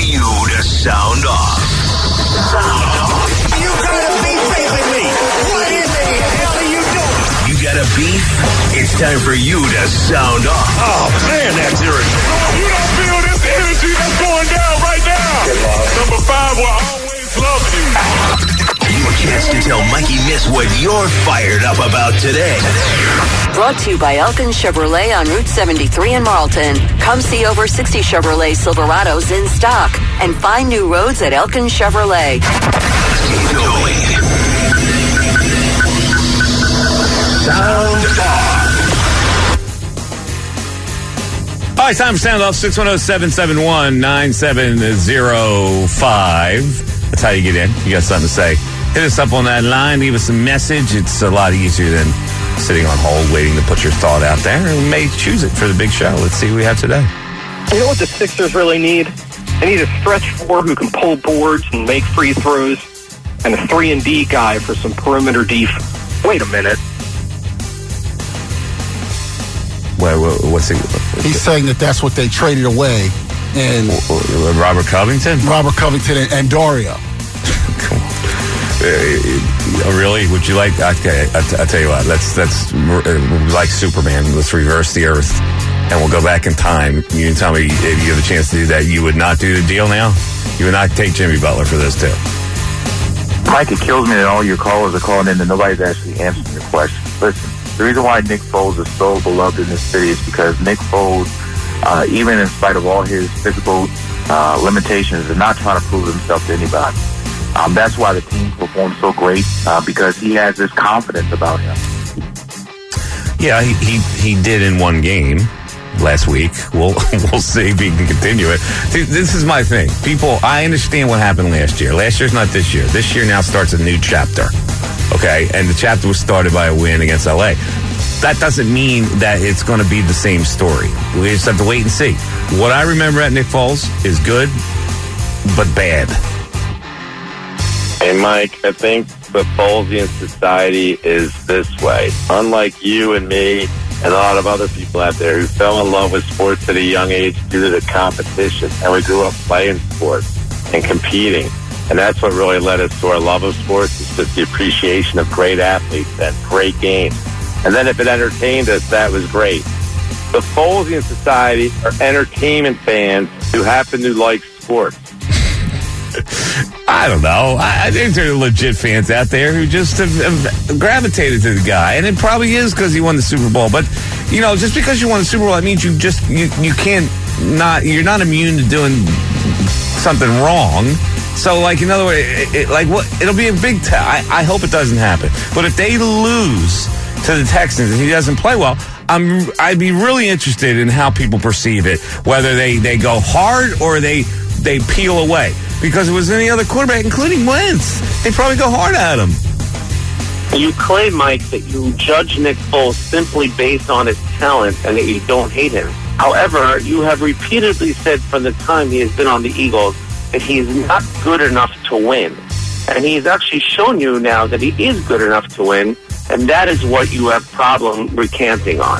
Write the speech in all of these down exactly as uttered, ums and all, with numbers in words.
you to sound off. Sound off. You got a beef facing me. What in the hell are you doing? You got a beef? It's time for you to sound off. Oh, man, that's irritating. You don't feel this energy that's going down right now. Number five will always love you. Your chance to tell Mikey Miss what you're fired up about today. Brought to you by Elkin Chevrolet on Route seventy-three in Marlton. Come see over sixty Chevrolet Silverados in stock and find new roads at Elkin Chevrolet. Keep going. Sound off. All right, time for Sound Off. six one zero, seven seven one, nine seven zero five. That's how you get in. You got something to say. Hit us up on that line. Leave us a message. It's a lot easier than sitting on hold waiting to put your thought out there. And we may choose it for the big show. Let's see what we have today. You know what the Sixers really need? They need a stretch four who can pull boards and make free throws, and a three and D guy for some perimeter def. Wait a minute. Well, what's he? He's saying that that's what they traded away. And Robert Covington? Robert Covington and, and Dario. Come on. Uh, really? Would you like? Okay, I'll, t- I'll tell you what. Let's let's uh, like Superman. Let's reverse the Earth, and we'll go back in time. You can tell me if you have a chance to do that. You would not do the deal now. You would not take Jimmy Butler for this too. Mike, it kills me that all your callers are calling in and nobody's actually answering your question. Listen, the reason why Nick Foles is so beloved in this city is because Nick Foles, uh, even in spite of all his physical uh, limitations, is not trying to prove himself to anybody. Um, that's why the team performed so great, uh, because he has this confidence about him. Yeah, he, he he did in one game last week. We'll we'll see if he can continue it. See, this is my thing. People, I understand what happened last year. Last year's not this year. This year now starts a new chapter. Okay, and the chapter was started by a win against L A. That doesn't mean that it's going to be the same story. We just have to wait and see. What I remember at Nick Foles is good, but bad. Hey, Mike, I think the Folesian society is this way. Unlike you and me and a lot of other people out there who fell in love with sports at a young age due to the competition, and we grew up playing sports and competing. And that's what really led us to our love of sports. It's just the appreciation of great athletes and great games. And then if it entertained us, that was great. The Folesian society are entertainment fans who happen to like sports. I don't know. I, I think there are legit fans out there who just have, have gravitated to the guy, and it probably is because he won the Super Bowl. But you know, just because you won the Super Bowl, that means you just you you can't not you're not immune to doing something wrong. So, like, in other words, it, it, like what it'll be a big. T- I, I hope it doesn't happen. But if they lose to the Texans and he doesn't play well, I'm I'd be really interested in how people perceive it, whether they, they go hard or they they peel away. Because it was any other quarterback, including Wentz, they probably go hard at him. You claim, Mike, that you judge Nick Foles simply based on his talent and that you don't hate him. However, you have repeatedly said from the time he has been on the Eagles that he is not good enough to win. And he's actually shown you now that he is good enough to win, and that is what you have problem recanting on.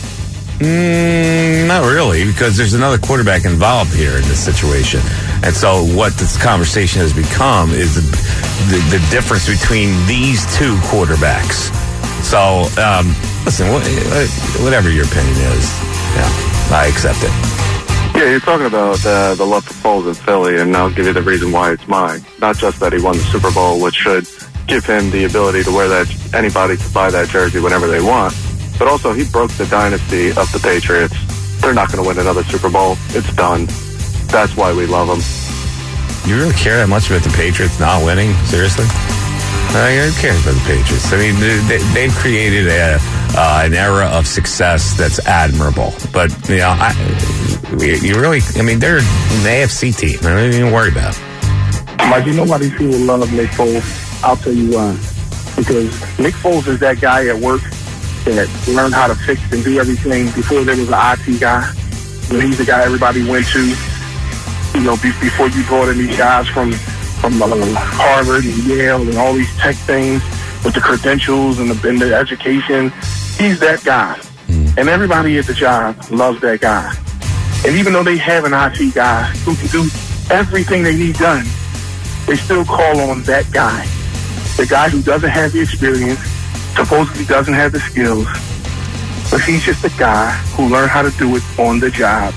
Mm, not really, because there's another quarterback involved here in this situation. And so what this conversation has become is the, the, the difference between these two quarterbacks. So, um, listen, whatever your opinion is, yeah, I accept it. Yeah, you're talking about uh, the love for Foles in Philly, and I'll give you the reason why it's mine. Not just that he won the Super Bowl, which should give him the ability to wear that, anybody to buy that jersey whenever they want, but also he broke the dynasty of the Patriots. They're not going to win another Super Bowl. It's done. That's why we love him. You really care that much about the Patriots not winning? Seriously? Uh, who cares about the Patriots? I mean, they, they've created a, uh, an era of success that's admirable. But, you know, I, you really, I mean, they're an A F C team. I don't even worry about it. Mike, you know why these people love Nick Foles? I'll tell you why. Because Nick Foles is that guy at work that learned how to fix and do everything before there was an I T guy. You know, he's the guy everybody went to. You know, be, before you brought in these guys from from uh, Harvard and Yale and all these tech things with the credentials and the, and the education, he's that guy. Mm. And everybody at the job loves that guy. And even though they have an I T guy who can do everything they need done, they still call on that guy. The guy who doesn't have the experience, supposedly doesn't have the skills, but he's just a guy who learned how to do it on the job.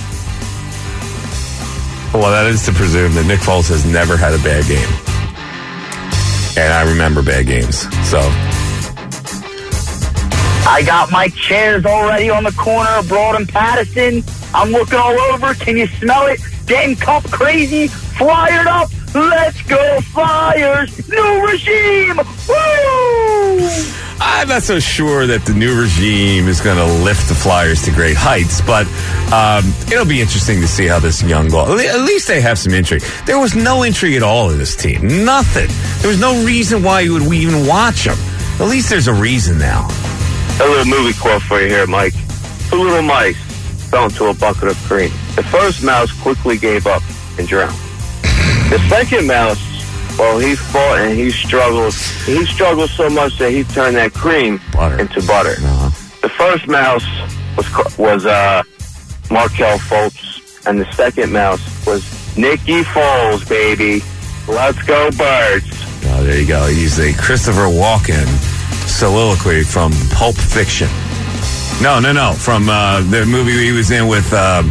Well, that is to presume that Nick Foles has never had a bad game. And I remember bad games, so. I got my chairs already on the corner of Broad and Patterson. I'm looking all over. Can you smell it? Getting cup crazy, fired up. Let's go Flyers! New regime! Woo! I'm not so sure that the new regime is going to lift the Flyers to great heights, but um, it'll be interesting to see how this young ball. At least they have some intrigue. There was no intrigue at all in this team. Nothing. There was no reason why you would we even watch them. At least there's a reason now. A little movie quote for you here, Mike. Two little mice fell into a bucket of cream. The first mouse quickly gave up and drowned. The second mouse, well, he fought and he struggled. He struggled so much that he turned that cream butter. into butter. Uh-huh. The first mouse was was uh, Markelle Fultz, and the second mouse was Nicky Foles, baby. Let's go, Birds. Oh, there you go. He's a Christopher Walken soliloquy from Pulp Fiction. No, no, no. From uh, the movie he was in with uh,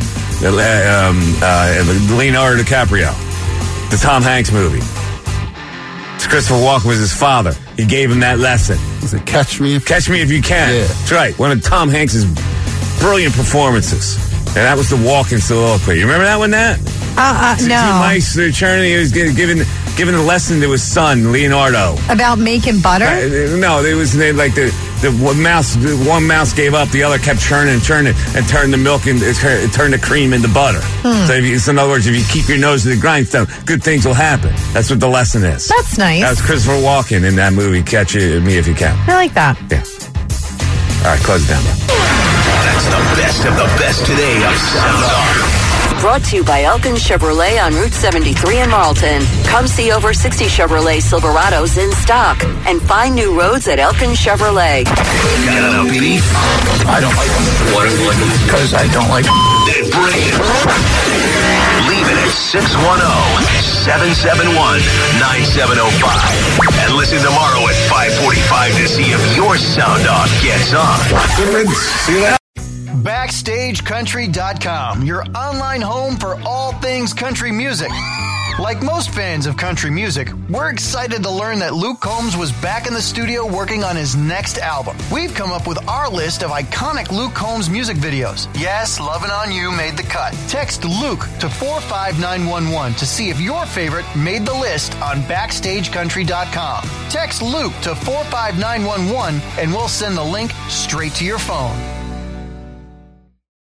um, uh, Leonardo DiCaprio. The Tom Hanks movie. Christopher Walken was his father. He gave him that lesson. Was it Catch Me If Catch Me If You Can? Yeah. That's right. One of Tom Hanks' brilliant performances. And that was the Walken soliloquy. You remember that one, Nat? Uh, uh, Two no. mice returning. He was giving giving a lesson to his son, Leonardo. About making butter? Uh, no, it was they, like the the one mouse. The one mouse gave up. The other kept churning and churning and turned the milk and it turned the cream into butter. Hmm. So, if you, so in other words, if you keep your nose to the grindstone, good things will happen. That's what the lesson is. That's nice. That was Christopher Walken in that movie. Catch Me If You Can. I like that. Yeah. All right, close it down, bro. That's the best of the best today of Sound Off. Brought to you by Elkin Chevrolet on Route seventy-three in Marlton. Come see over sixty Chevrolet Silverados in stock and find new roads at Elkin Chevrolet. Got an beef? I don't like them. What is it? Because I don't like them. Then bring it. Leave it at six one zero, seven seven one, nine seven zero five. And listen tomorrow at five forty-five to see if your Sound Off gets on. See that? Backstage Country dot com, your online home for all things country music. Like most fans of country music, we're excited to learn that Luke Combs was back in the studio working on his next album. We've come up with our list of iconic Luke Combs music videos. Yes, Lovin' On You made the cut. Text Luke to four five nine one one to see if your favorite made the list on Backstage Country dot com. Text Luke to four five nine one one and we'll send the link straight to your phone.